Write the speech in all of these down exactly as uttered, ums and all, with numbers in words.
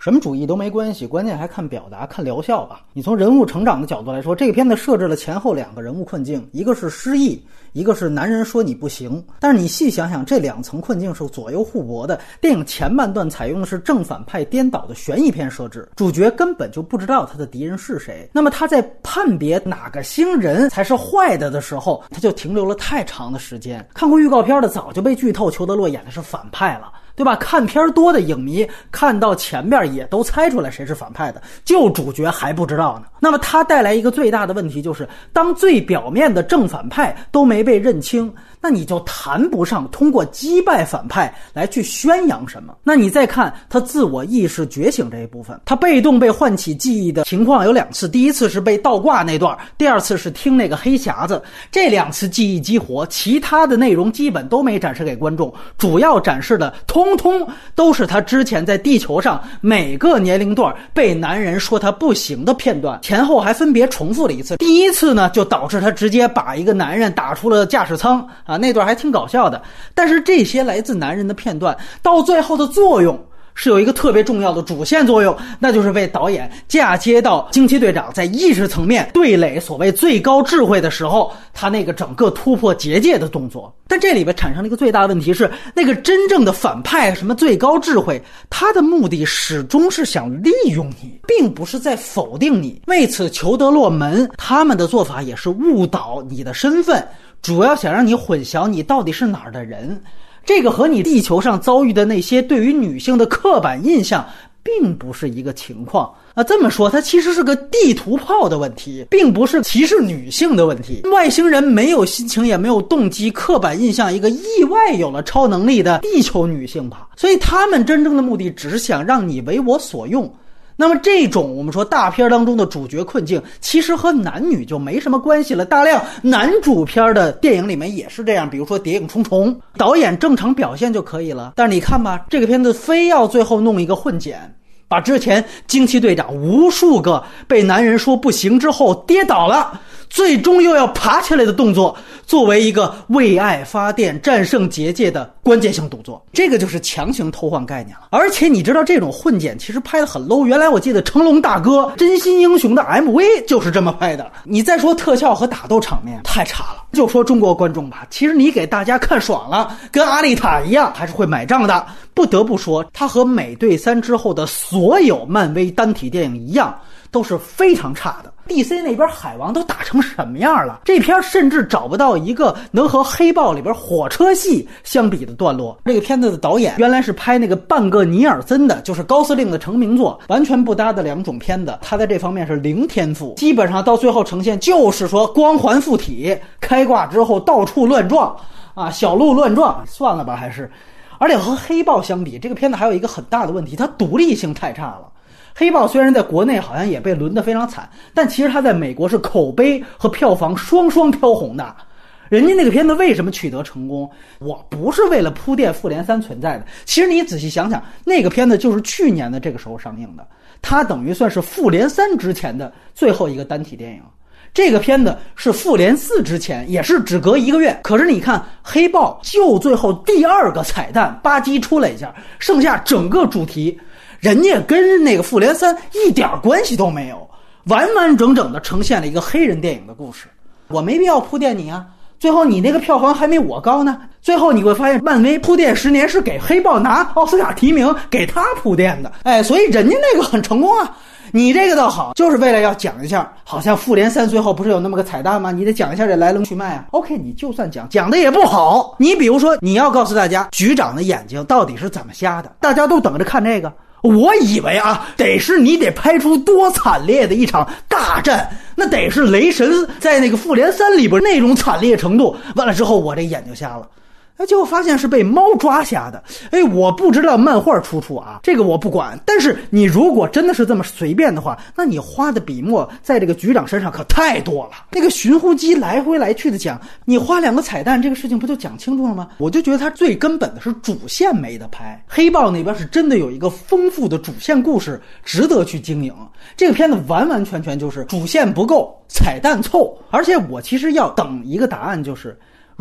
什么主义都没关系，关键还看表达，看疗效吧。你从人物成长的角度来说，这个片子设置了前后两个人物困境，一个是失忆，一个是男人说你不行。但是你细想想，这两层困境是左右互搏的。电影前半段采用的是正反派颠倒的悬疑片设置，主角根本就不知道他的敌人是谁。那么他在判别哪个星人才是坏的的时候，他就停留了太长的时间。看过预告片的早就被剧透裘德洛演的是反派了，对吧？看片多的影迷看到前面也都猜出来谁是反派的，就主角还不知道呢。那么它带来一个最大的问题，就是当最表面的正反派都没被认清，那你就谈不上通过击败反派来去宣扬什么。那你再看他自我意识觉醒这一部分，他被动被唤起记忆的情况有两次，第一次是被倒挂那段，第二次是听那个黑匣子。这两次记忆激活，其他的内容基本都没展示给观众，主要展示的通通都是他之前在地球上每个年龄段被男人说他不行的片段，前后还分别重复了一次。第一次呢，就导致他直接把一个男人打出了驾驶舱啊，那段还挺搞笑的。但是这些来自男人的片段到最后的作用是有一个特别重要的主线作用，那就是被导演嫁接到惊奇队长在意识层面对垒所谓最高智慧的时候，他那个整个突破结界的动作。但这里边产生了一个最大的问题是，那个真正的反派什么最高智慧，他的目的始终是想利用你，并不是在否定你。为此裘德洛门他们的做法也是误导你的身份，主要想让你混淆你到底是哪儿的人。这个和你地球上遭遇的那些对于女性的刻板印象并不是一个情况啊。这么说，它其实是个地图炮的问题，并不是歧视女性的问题。外星人没有心情也没有动机刻板印象一个意外有了超能力的地球女性吧，所以他们真正的目的只是想让你为我所用。那么这种我们说大片当中的主角困境其实和男女就没什么关系了，大量男主片的电影里面也是这样，比如说谍影重重，导演正常表现就可以了。但是你看吧，这个片子非要最后弄一个混剪，把之前惊奇队长无数个被男人说不行之后跌倒了，最终又要爬起来的动作作为一个为爱发电战胜结界的关键性动作，这个就是强行偷换概念了。而且你知道这种混剪其实拍得很 low， 原来我记得成龙大哥真心英雄的 M V 就是这么拍的。你再说特效和打斗场面太差了，就说中国观众吧，其实你给大家看爽了，跟阿丽塔一样还是会买账的。不得不说，它和美队三之后的所有漫威单体电影一样，都是非常差的。D C 那边海王都打成什么样了，这片甚至找不到一个能和黑豹里边火车戏相比的段落。这个片子的导演原来是拍那个半个尼尔森的，就是高司令的成名作，完全不搭的两种片子，他在这方面是零天赋，基本上到最后呈现就是说光环附体，开挂之后到处乱撞啊，小鹿乱撞，算了吧还是。而且和黑豹相比，这个片子还有一个很大的问题，它独立性太差了。黑豹虽然在国内好像也被轮得非常惨，但其实它在美国是口碑和票房双双飘红的。人家那个片子为什么取得成功？我不是为了铺垫复联三存在的，其实你仔细想想，那个片子就是去年的这个时候上映的，它等于算是复联三之前的最后一个单体电影。这个片子是复联四之前，也是只隔一个月。可是你看黑豹就最后第二个彩蛋吧唧出来一下，剩下整个主题人家跟那个复联三一点关系都没有，完完整整的呈现了一个黑人电影的故事。我没必要铺垫你啊，最后你那个票房还没我高呢。最后你会发现漫威铺垫十年是给黑豹拿奥斯卡提名，给他铺垫的。哎，所以人家那个很成功啊。你这个倒好，就是为了要讲一下，好像复联三最后不是有那么个彩蛋吗？你得讲一下这来龙去脉啊。OK， 你就算讲，讲的也不好。你比如说，你要告诉大家局长的眼睛到底是怎么瞎的，大家都等着看这个。我以为啊，得是你得拍出多惨烈的一场大战，那得是雷神在那个复联三里边那种惨烈程度。完了之后，我这眼睛瞎了。哎，结果发现是被猫抓瞎的。哎，我不知道漫画出处啊，这个我不管。但是你如果真的是这么随便的话，那你花的笔墨在这个局长身上可太多了。那个寻呼机来回来去的讲，你花两个彩蛋，这个事情不就讲清楚了吗？我就觉得他最根本的是主线没得拍。黑豹那边是真的有一个丰富的主线故事，值得去经营。这个片子完完全全就是主线不够，彩蛋凑。而且我其实要等一个答案，就是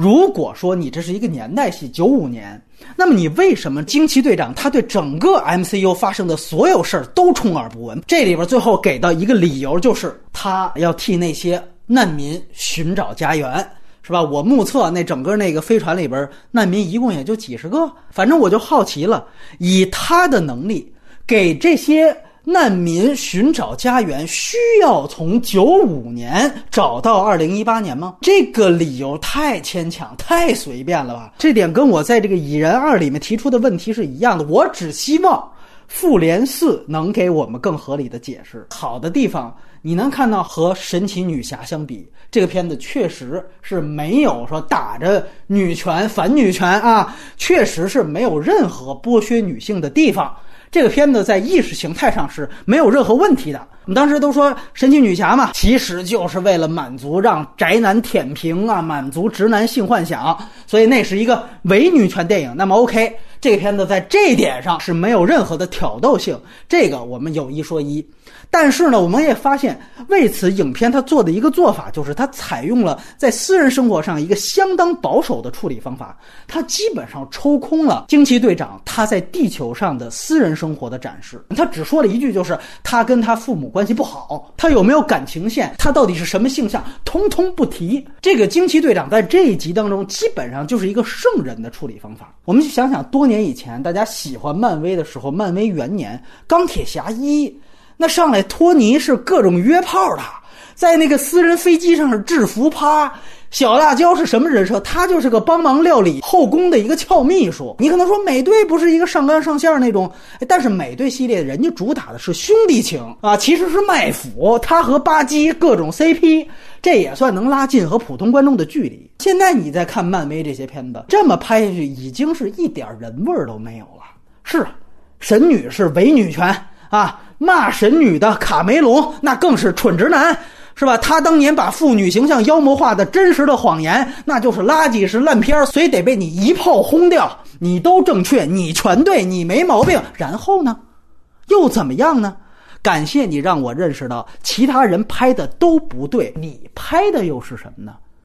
如果说你这是一个年代戏，九五年，那么你为什么惊奇队长他对整个 M C U 发生的所有事儿都充耳不闻？这里边最后给到一个理由，就是他要替那些难民寻找家园，是吧？我目测那整个那个飞船里边难民一共也就几十个，反正我就好奇了，以他的能力给这些难民寻找家园，需要从九五年找到二零一八年吗？这个理由太牵强，太随便了吧？这点跟我在这个《蚁人二》里面提出的问题是一样的。我只希望复联四能给我们更合理的解释。好的地方，你能看到和神奇女侠相比，这个片子确实是没有说打着女权反女权啊，确实是没有任何剥削女性的地方。这个片子在意识形态上是没有任何问题的。我们当时都说神奇女侠嘛，其实就是为了满足让宅男舔屏啊，满足直男性幻想，所以那是一个伪女权电影。那么 OK， 这个片子在这一点上是没有任何的挑逗性，这个我们有一说一。但是呢，我们也发现为此影片它做的一个做法，就是它采用了在私人生活上一个相当保守的处理方法，它基本上抽空了惊奇队长他在地球上的私人生活的展示。他只说了一句，就是他跟他父母关系不好，他有没有感情线，他到底是什么性向，通通不提。这个惊奇队长在这一集当中基本上就是一个圣人的处理方法。我们去想想多年以前大家喜欢漫威的时候，漫威元年钢铁侠一，那上来托尼是各种约炮的，在那个私人飞机上是制服趴。小辣椒是什么人设？他就是个帮忙料理后宫的一个俏秘书。你可能说美队不是一个上纲上线那种，但是美队系列人家主打的是兄弟情啊，其实是卖腐，他和巴基各种 C P， 这也算能拉近和普通观众的距离。现在你再看漫威这些片子，这么拍下去已经是一点人味儿都没有了。是神女是伪女权啊，骂神女的卡梅隆那更是蠢直男，是吧？他当年把妇女形象妖魔化的真实的谎言，那就是垃圾，是烂片，所以得被你一炮轰掉。你都正确，你全对，你没毛病。然后呢，又怎么样呢？感谢你让我认识到其他人拍的都不对，你拍的又是什么呢？